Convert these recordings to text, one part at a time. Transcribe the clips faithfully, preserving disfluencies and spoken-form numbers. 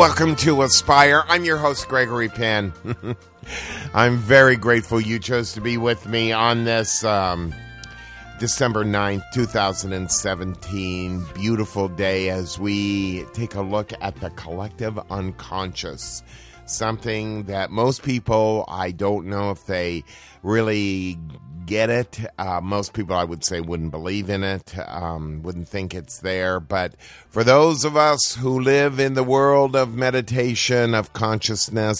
welcome to Aspire. I'm your host, Gregory Penn. I'm very grateful you chose to be with me on this um, December ninth, twenty seventeen beautiful day as we take a look at the collective unconscious. Something that most people, I don't know if they really get it. Uh, most people, I would say, wouldn't believe in it, um, wouldn't think it's there. But for those of us who live in the world of meditation, of consciousness,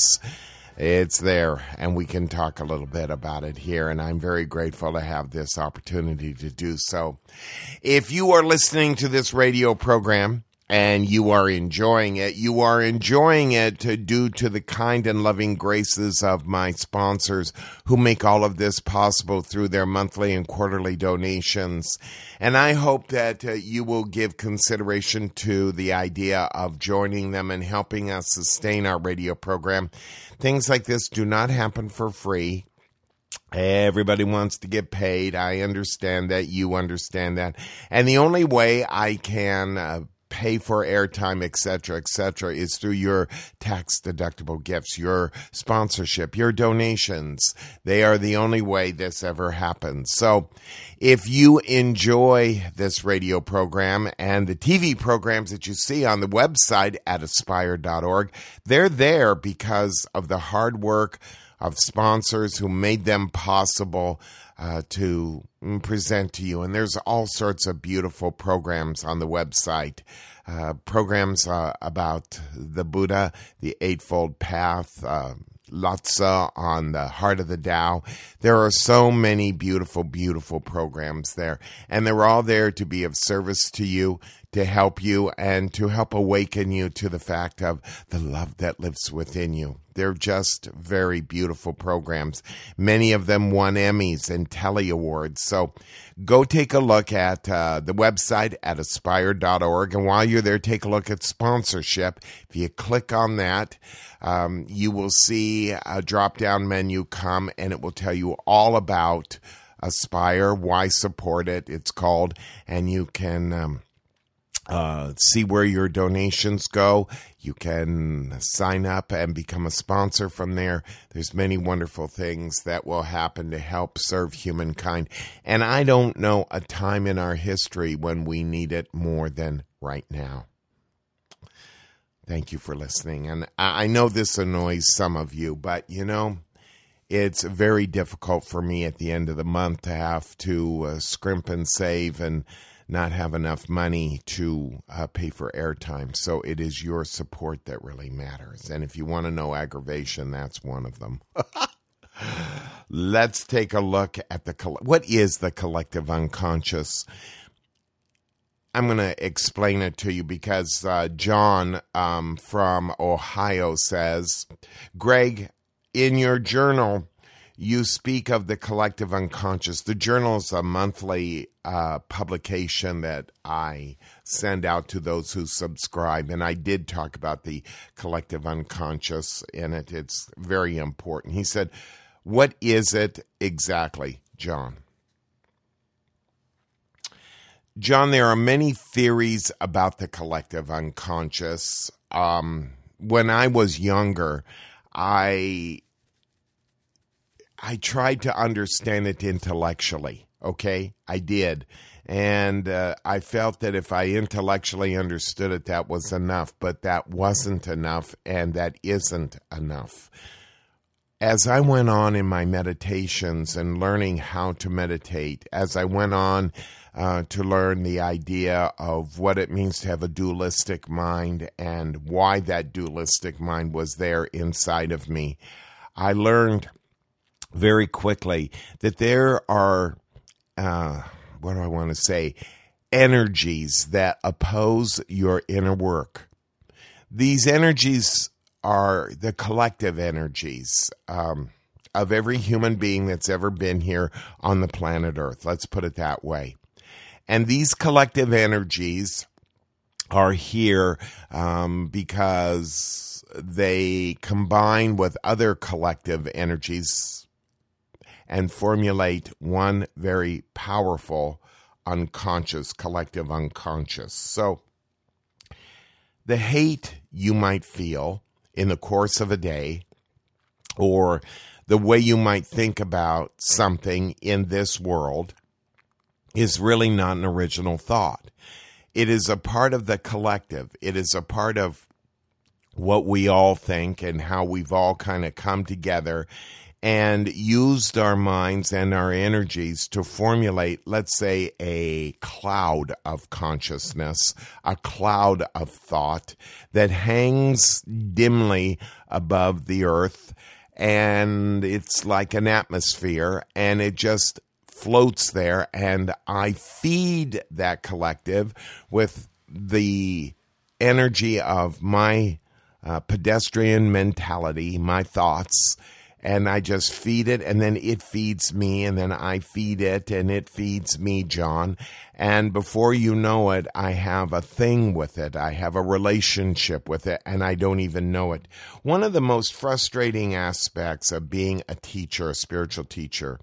it's there, and we can talk a little bit about it here, and I'm very grateful to have this opportunity to do so. If you are listening to this radio program, and you are enjoying it, you are enjoying it due to the kind and loving graces of my sponsors who make all of this possible through their monthly and quarterly donations. And I hope that uh, you will give consideration to the idea of joining them and helping us sustain our radio program. Things like this do not happen for free. Everybody wants to get paid. I understand that. You understand that. And the only way I can uh, pay for airtime, et cetera, et cetera, is through your tax-deductible gifts, your sponsorship, your donations. They are the only way this ever happens. So if you enjoy this radio program and the T V programs that you see on the website at aspire dot org, they're there because of the hard work of sponsors who made them possible uh, to present to you. And there's all sorts of beautiful programs on the website. Uh, programs uh, about the Buddha, the Eightfold Path, uh, Lhasa on the Heart of the Tao. There are so many beautiful, beautiful programs there. And they're all there to be of service to you, to help you, and to help awaken you to the fact of the love that lives within you. They're just very beautiful programs. Many of them won Emmys and Telly Awards. So go take a look at uh, the website at aspire dot org. And while you're there, take a look at sponsorship. If you click on that, um, you will see a drop-down menu come, and it will tell you all about Aspire, why support it, it's called, and you can Um, Uh, see where your donations go. You can sign up and become a sponsor from there. There's many wonderful things that will happen to help serve humankind. And I don't know a time in our history when we need it more than right now. Thank you for listening. And I know this annoys some of you, but you know, it's very difficult for me at the end of the month to have to uh, scrimp and save and not have enough money to uh, pay for airtime. So it is your support that really matters. And if you want to know aggravation, that's one of them. Let's take a look at the, what is the collective unconscious? I'm going to explain it to you because uh, John um, from Ohio says, Greg, in your journal, you speak of the collective unconscious. The journal is a monthly uh, publication that I send out to those who subscribe, and I did talk about the collective unconscious in it. It's very important. He said, what is it exactly, John? John, there are many theories about the collective unconscious. Um, when I was younger, I... I tried to understand it intellectually, okay? I did. And uh, I felt that if I intellectually understood it, that was enough. But that wasn't enough, and that isn't enough. As I went on in my meditations and learning how to meditate, as I went on uh, to learn the idea of what it means to have a dualistic mind and why that dualistic mind was there inside of me, I learned very quickly that there are, uh, what do I want to say, energies that oppose your inner work. These energies are the collective energies um, of every human being that's ever been here on the planet Earth. Let's put it that way. And these collective energies are here um, because they combine with other collective energies and formulate one very powerful unconscious, collective unconscious. So the hate you might feel in the course of a day, or the way you might think about something in this world, is really not an original thought. It is a part of the collective. It is a part of what we all think and how we've all kind of come together and used our minds and our energies to formulate, let's say, a cloud of consciousness, a cloud of thought that hangs dimly above the earth, and it's like an atmosphere, and it just floats there, and I feed that collective with the energy of my uh, pedestrian mentality, my thoughts, and I just feed it, and then it feeds me, and then I feed it, and it feeds me, John. And before you know it, I have a thing with it. I have a relationship with it, and I don't even know it. One of the most frustrating aspects of being a teacher, a spiritual teacher,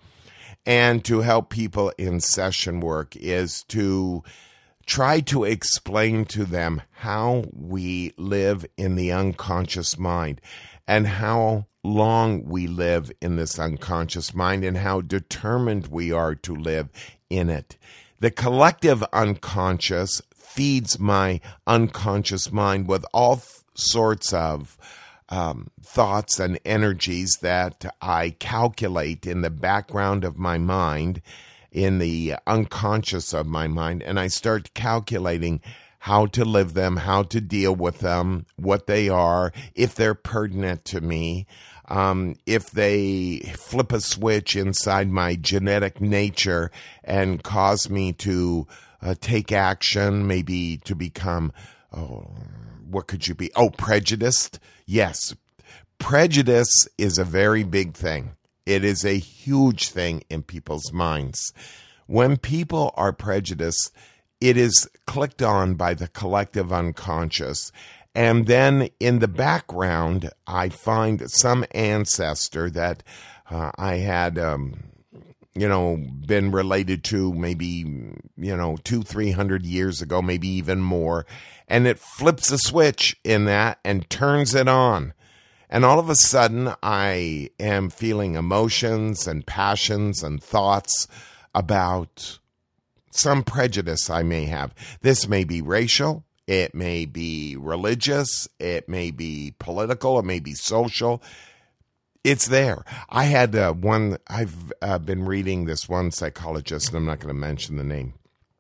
and to help people in session work is to try to explain to them how we live in the unconscious mind and how long we live in this unconscious mind and how determined we are to live in it. The collective unconscious feeds my unconscious mind with all th- sorts of um, thoughts and energies that I calculate in the background of my mind, in the unconscious of my mind, and I start calculating how to live them, how to deal with them, what they are, if they're pertinent to me, um, if they flip a switch inside my genetic nature and cause me to uh, take action, maybe to become, oh, what could you be? Oh, prejudiced? Yes. Prejudice is a very big thing. It is a huge thing in people's minds. When people are prejudiced, it is clicked on by the collective unconscious. And then in the background, I find some ancestor that uh, I had, um, you know, been related to maybe, you know, two, three hundred years ago, maybe even more. And it flips a switch in that and turns it on. And all of a sudden, I am feeling emotions and passions and thoughts about some prejudice I may have. This may be racial, it may be religious, it may be political, it may be social. It's there. I had uh, one, I've uh, been reading this one psychologist, and I'm not going to mention the name,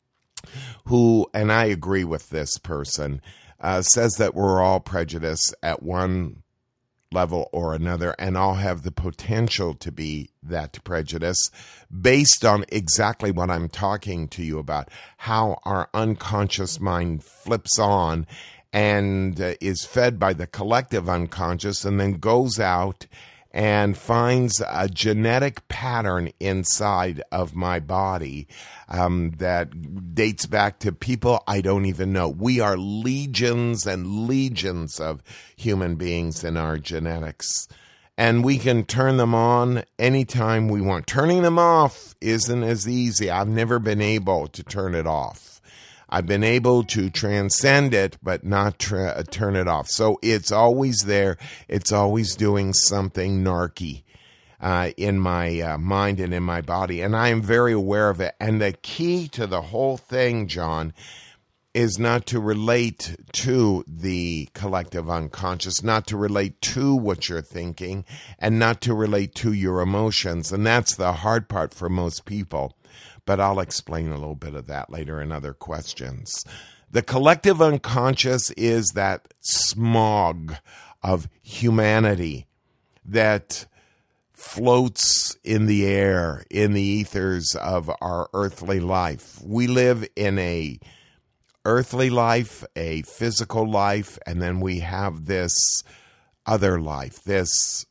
who, and I agree with this person, uh, says that we're all prejudiced at one level or another, and all have the potential to be that prejudice based on exactly what I'm talking to you about, how our unconscious mind flips on and uh, is fed by the collective unconscious and then goes out and finds a genetic pattern inside of my body um, that dates back to people I don't even know. We are legions and legions of human beings in our genetics, and we can turn them on anytime we want. Turning them off isn't as easy. I've never been able to turn it off. I've been able to transcend it, but not tra- turn it off. So it's always there. It's always doing something narky uh, in my uh, mind and in my body. And I am very aware of it. And the key to the whole thing, John, is not to relate to the collective unconscious, not to relate to what you're thinking, and not to relate to your emotions. And that's the hard part for most people. But I'll explain a little bit of that later in other questions. The collective unconscious is that smog of humanity that floats in the air, in the ethers of our earthly life. We live in a earthly life, a physical life, and then we have this other life, this,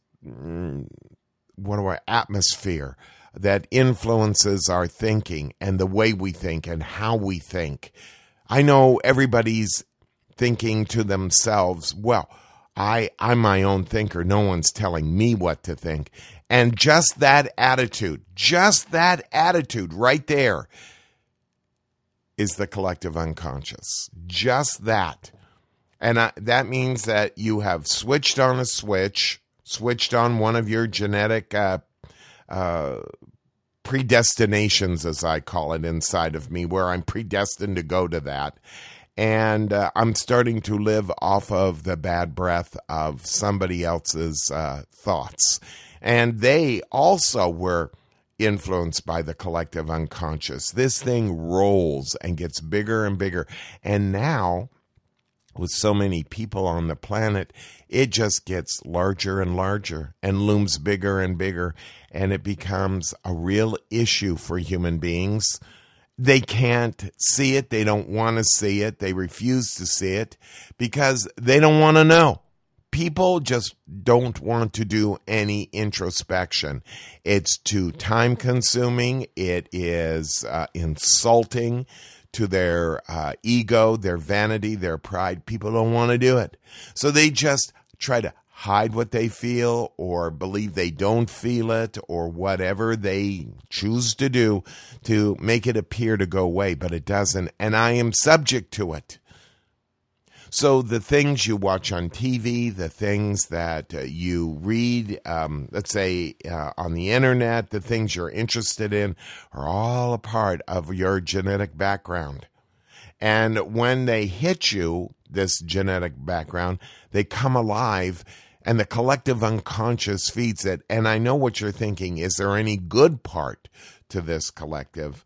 what do I, atmosphere that influences our thinking and the way we think and how we think. I know everybody's thinking to themselves, well, I, I'm my own thinker. No one's telling me what to think. And just that attitude, just that attitude right there is the collective unconscious. Just that. And I, that means that you have switched on a switch, switched on one of your genetic uh, uh, predestinations, as I call it, inside of me, where I'm predestined to go to that. And uh, I'm starting to live off of the bad breath of somebody else's uh, thoughts. And they also were influenced by the collective unconscious. This thing rolls and gets bigger and bigger. And now, with so many people on the planet, it just gets larger and larger and looms bigger and bigger. And it becomes a real issue for human beings. They can't see it. They don't want to see it. They refuse to see it because they don't want to know. People just don't want to do any introspection. It's too time consuming. It is uh, insulting to their uh, ego, their vanity, their pride. People don't want to do it. So they just try to hide what they feel or believe they don't feel it or whatever they choose to do to make it appear to go away, but it doesn't. And I am subject to it. So the things you watch on T V, the things that uh, you read, um, let's say uh, on the internet, the things you're interested in are all a part of your genetic background. And when they hit you, this genetic background, they come alive and the collective unconscious feeds it. And I know what you're thinking. Is there any good part to this collective?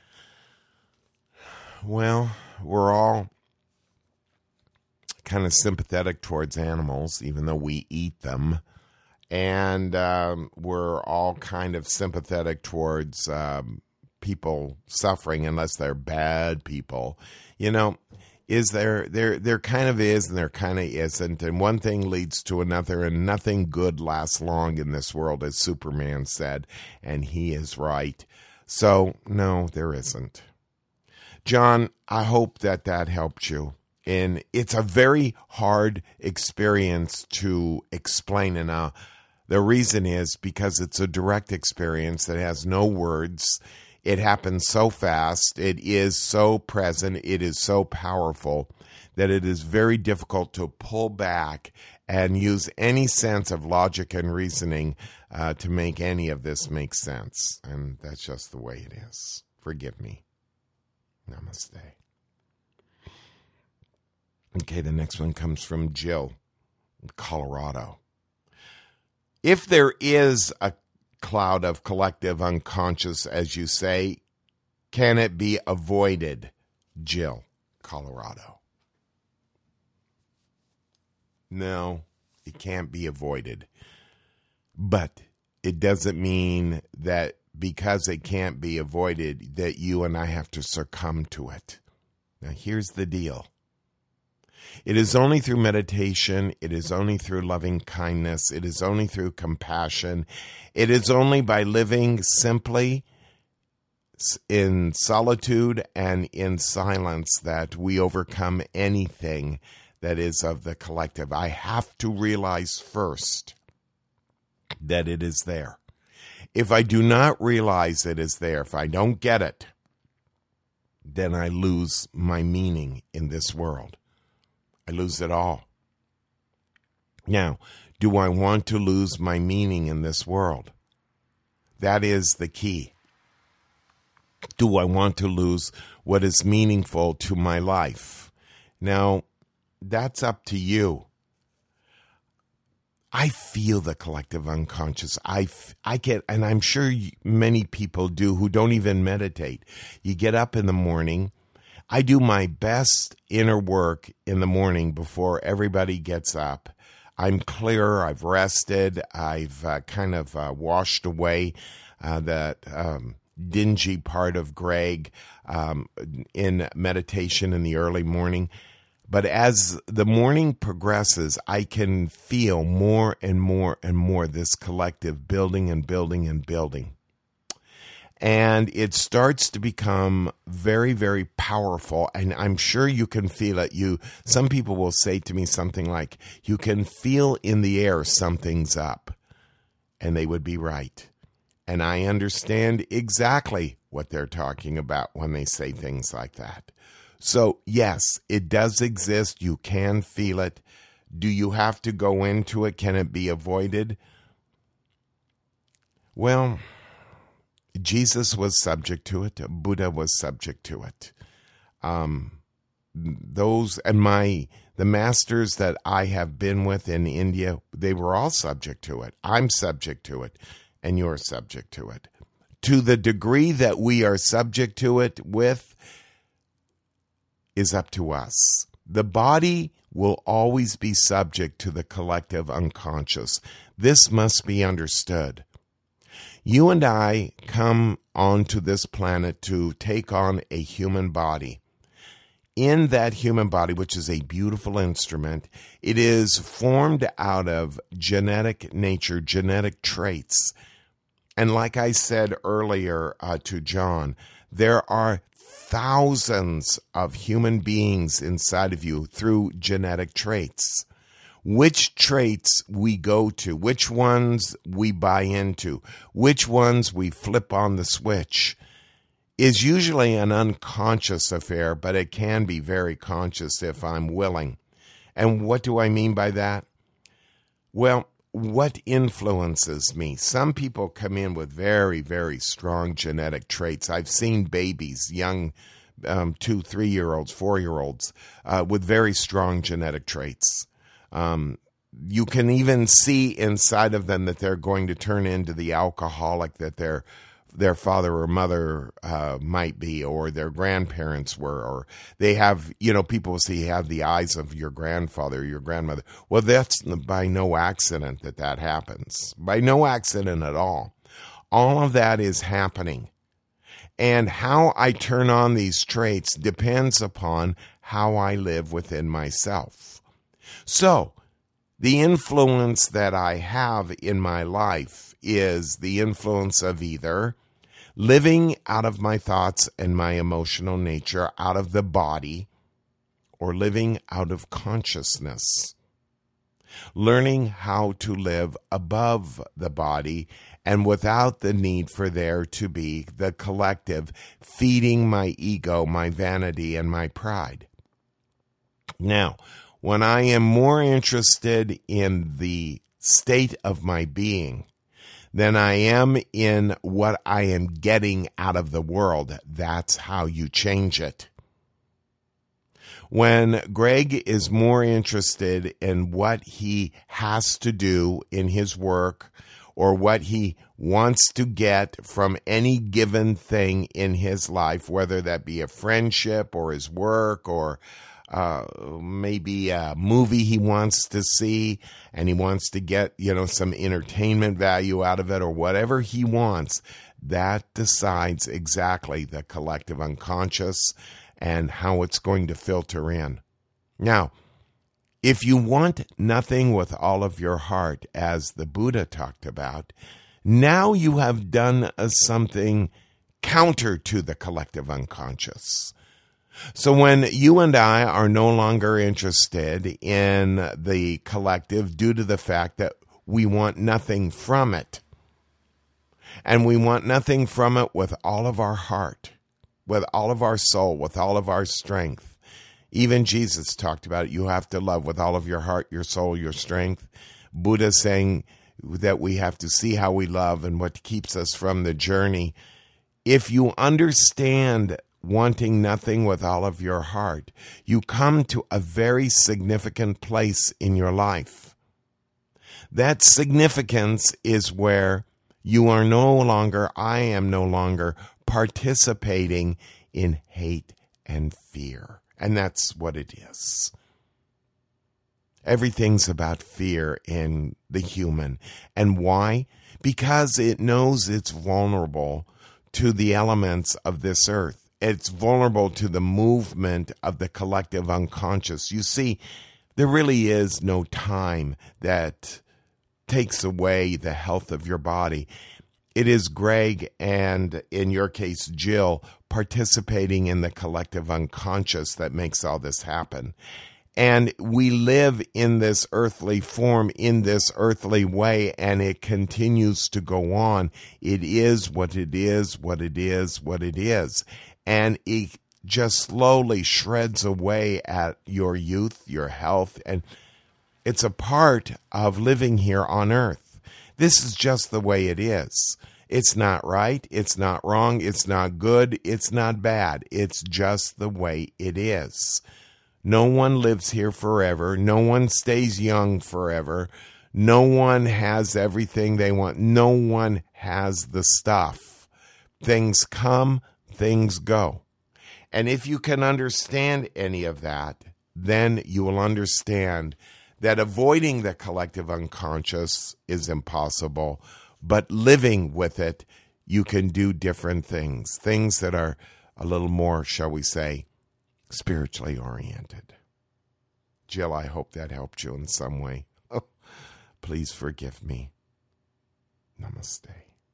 Well, we're all kind of sympathetic towards animals, even though we eat them. And um, we're all kind of sympathetic towards um, people suffering, unless they're bad people. You know, is there, there, there kind of is and there kind of isn't. And one thing leads to another, and nothing good lasts long in this world, as Superman said. And he is right. So, no, there isn't. John, I hope that that helped you. And it's a very hard experience to explain. And uh, the reason is because it's a direct experience that has no words. It happens so fast. It is so present. It is so powerful that it is very difficult to pull back and use any sense of logic and reasoning uh, to make any of this make sense. And that's just the way it is. Forgive me. Namaste. Okay, the next one comes from Jill in Colorado. If there is a cloud of collective unconscious, as you say, can it be avoided? Jill, Colorado. No, it can't be avoided. But it doesn't mean that because it can't be avoided that you and I have to succumb to it. Now, here's the deal. It is only through meditation, it is only through loving kindness, it is only through compassion, it is only by living simply in solitude and in silence that we overcome anything that is of the collective. I have to realize first that it is there. If I do not realize it is there, if I don't get it, then I lose my meaning in this world. I lose it all. Now, do I want to lose my meaning in this world? That is the key. Do I want to lose what is meaningful to my life? Now, that's up to you. I feel the collective unconscious. I, I get, and I'm sure many people do who don't even meditate. You get up in the morning. I do my best inner work in the morning before everybody gets up. I'm clear. I've rested. I've uh, kind of uh, washed away uh, that um, dingy part of Greg um, in meditation in the early morning. But as the morning progresses, I can feel more and more and more this collective building and building and building. And it starts to become very, very powerful. And I'm sure you can feel it. You, some people will say to me something like, you can feel in the air something's up. And they would be right. And I understand exactly what they're talking about when they say things like that. So, yes, it does exist. You can feel it. Do you have to go into it? Can it be avoided? Well, Jesus was subject to it. Buddha was subject to it. Um, those and my the masters that I have been with in India, they were all subject to it. I'm subject to it, and you're subject to it. To the degree that we are subject to it with is up to us. The body will always be subject to the collective unconscious. This must be understood. You and I come onto this planet to take on a human body. In that human body, which is a beautiful instrument, it is formed out of genetic nature, genetic traits. And like I said earlier uh, to John, there are thousands of human beings inside of you through genetic traits. Which traits we go to, which ones we buy into, which ones we flip on the switch, is usually an unconscious affair, but it can be very conscious if I'm willing. And what do I mean by that? Well, what influences me? Some people come in with very, very strong genetic traits. I've seen babies, young um, two, three-year-olds, four-year-olds, uh, with very strong genetic traits. Um, you can even see inside of them that they're going to turn into the alcoholic that their their father or mother uh, might be, or their grandparents were, or they have, you know, people will say you have the eyes of your grandfather or your grandmother. Well, that's by no accident that that happens. By no accident at all. All of that is happening. And how I turn on these traits depends upon how I live within myself. So, the influence that I have in my life is the influence of either living out of my thoughts and my emotional nature, out of the body, or living out of consciousness. Learning how to live above the body and without the need for there to be the collective feeding my ego, my vanity, and my pride. Now, when I am more interested in the state of my being than I am in what I am getting out of the world, that's how you change it. When Greg is more interested in what he has to do in his work or what he wants to get from any given thing in his life, whether that be a friendship or his work or Uh, maybe a movie he wants to see and he wants to get, you know, some entertainment value out of it or whatever he wants, that decides exactly the collective unconscious and how it's going to filter in. Now, if you want nothing with all of your heart, as the Buddha talked about, now you have done uh, something counter to the collective unconscious. So when you and I are no longer interested in the collective due to the fact that we want nothing from it, and we want nothing from it with all of our heart, with all of our soul, with all of our strength. Even Jesus talked about it. You have to love with all of your heart, your soul, your strength. Buddha saying that we have to see how we love and what keeps us from the journey. If you understand wanting nothing with all of your heart, you come to a very significant place in your life. That significance is where you are no longer, I am no longer participating in hate and fear. And that's what it is. Everything's about fear in the human. And why? Because it knows it's vulnerable to the elements of this earth. It's vulnerable to the movement of the collective unconscious. You see, there really is no time that takes away the health of your body. It is Greg and, in your case, Jill, participating in the collective unconscious that makes all this happen. And we live in this earthly form, in this earthly way, and it continues to go on. It is what it is, what it is, what it is. And it just slowly shreds away at your youth, your health, and it's a part of living here on earth. This is just the way it is. It's not right, it's not wrong, it's not good, it's not bad. It's just the way it is. No one lives here forever. No one stays young forever. No one has everything they want. No one has the stuff. Things come, things go. And if you can understand any of that, then you will understand that avoiding the collective unconscious is impossible, but living with it, you can do different things, things that are a little more, shall we say, spiritually oriented. Jill, I hope that helped you in some way. Oh, please forgive me. Namaste.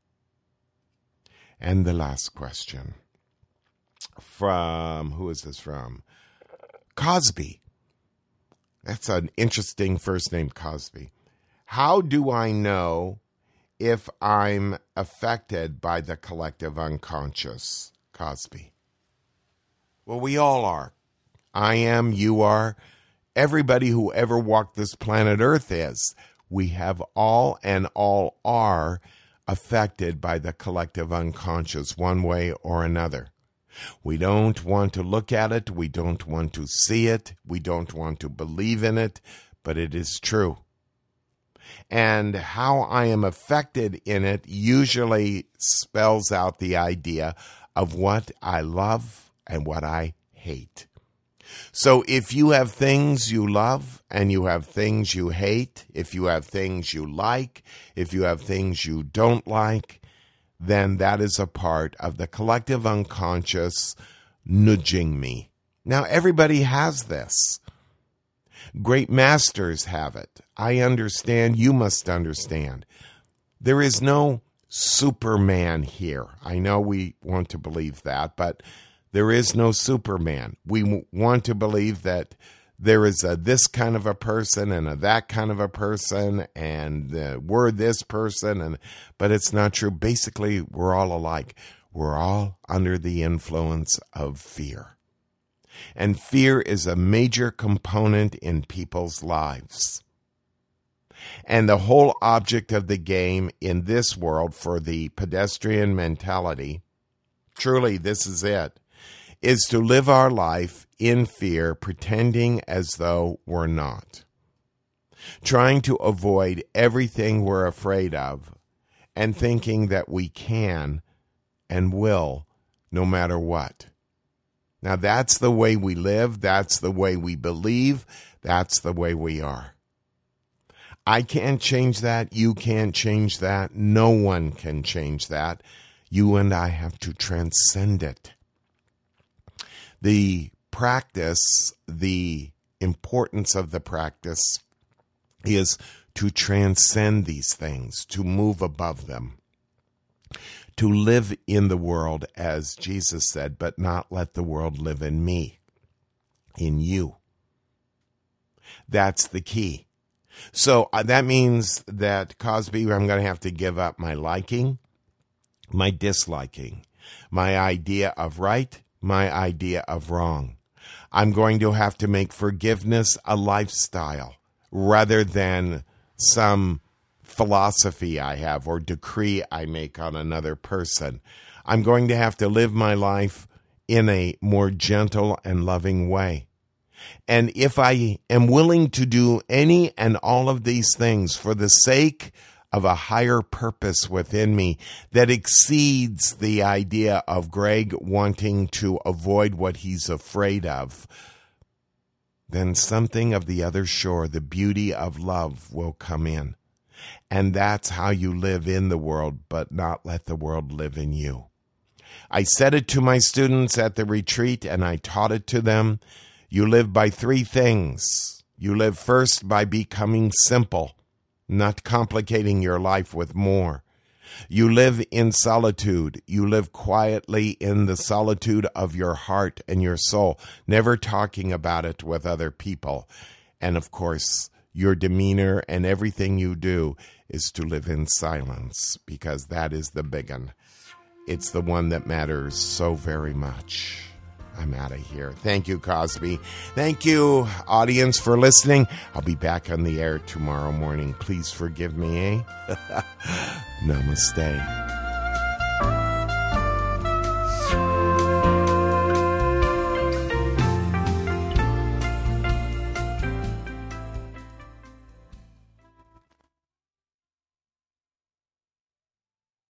And the last question from, who is this from? Cosby. That's an interesting first name, Cosby. How do I know if I'm affected by the collective unconscious? Cosby. Well, we all are. I am, you are, everybody who ever walked this planet Earth is. We have all and all are affected by the collective unconscious one way or another. We don't want to look at it. We don't want to see it. We don't want to believe in it, but it is true. And how I am affected in it usually spells out the idea of what I love and what I hate. So if you have things you love and you have things you hate, if you have things you like, if you have things you don't like, then that is a part of the collective unconscious nudging me. Now, everybody has this. Great masters have it. I understand. You must understand. There is no Superman here. I know we want to believe that, but there is no Superman. We w- want to believe that there is a this kind of a person and a that kind of a person, and uh, we're this person, and but it's not true. Basically, we're all alike. We're all under the influence of fear. And fear is a major component in people's lives. And the whole object of the game in this world for the pedestrian mentality, truly this is it, is to live our life in fear, pretending as though we're not. Trying to avoid everything we're afraid of and thinking that we can and will no matter what. Now that's the way we live, that's the way we believe, that's the way we are. I can't change that, you can't change that, no one can change that. You and I have to transcend it. The practice, the importance of the practice is to transcend these things, to move above them, to live in the world, as Jesus said, but not let the world live in me, in you. That's the key. So uh, that means that, Cosby, I'm going to have to give up my liking, my disliking, my idea of right, my idea of wrong. I'm going to have to make forgiveness a lifestyle rather than some philosophy I have or decree I make on another person. I'm going to have to live my life in a more gentle and loving way. And if I am willing to do any and all of these things for the sake of a higher purpose within me that exceeds the idea of Greg wanting to avoid what he's afraid of, then something of the other shore, the beauty of love, will come in. And that's how you live in the world, but not let the world live in you. I said it to my students at the retreat, and I taught it to them. You live by three things. You live first by becoming simple, not complicating your life with more. You live in solitude. You live quietly in the solitude of your heart and your soul, never talking about it with other people. And of course, your demeanor and everything you do is to live in silence, because that is the big one. It's the one that matters so very much. I'm out of here. Thank you, Cosby. Thank you, audience, for listening. I'll be back on the air tomorrow morning. Please forgive me, eh? Namaste.